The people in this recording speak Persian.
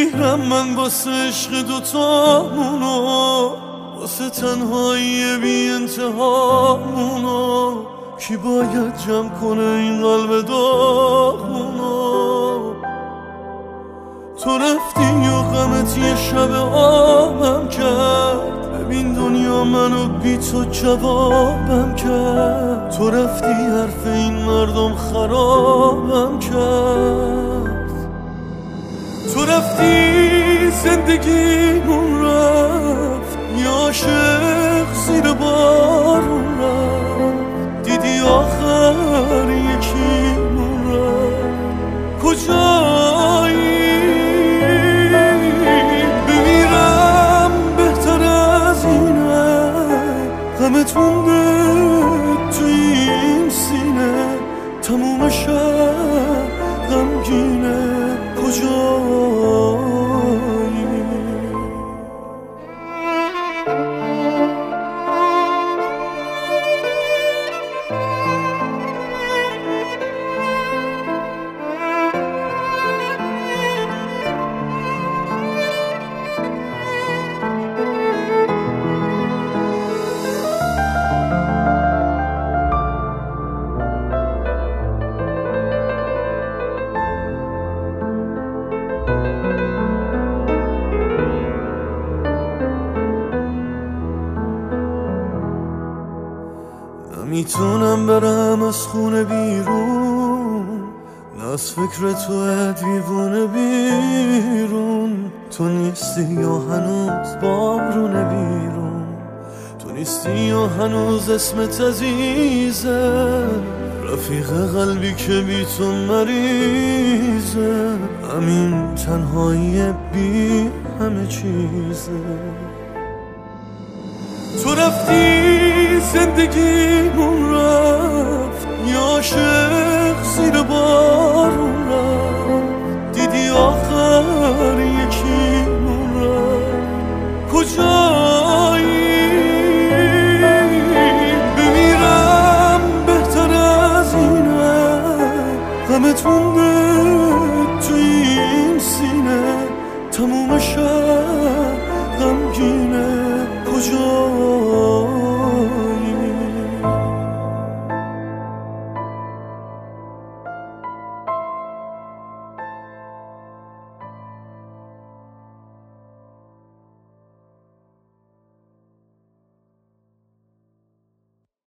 میمیرم من واسه عشق دوتامونو، واسه تنهایی بی انتهامونو. کی باید جمع کنه این قلب داغونو؟ تو رفتی و غمت یه شب آبم کرد، ببین دنیا منو بی تو جوابم کرد. تو رفتی حرف این مردم خرابم کرد. تو رفتی زندگیمون رفت، یه عاشق زیر بارون رفت. دیدی آخر یکیمون رفت. کجایی؟ بمیرم بهتر از اینه، غمت مونده تو این سینه. تموم شب غمگینه. کجایی؟ نمیتونم برم از خونه بیرون، نه از فکر تو دیوونه بیرون. تو نیستی یا هنوز بارونه بیرون، تو نیستی یا هنوز اسمت عزیزه. رفیق قلبی که بی تو مریضه، همین تنهایی بی همه چیزه. تو رفتی زندگیمون رفت، یه عاشق زیر بار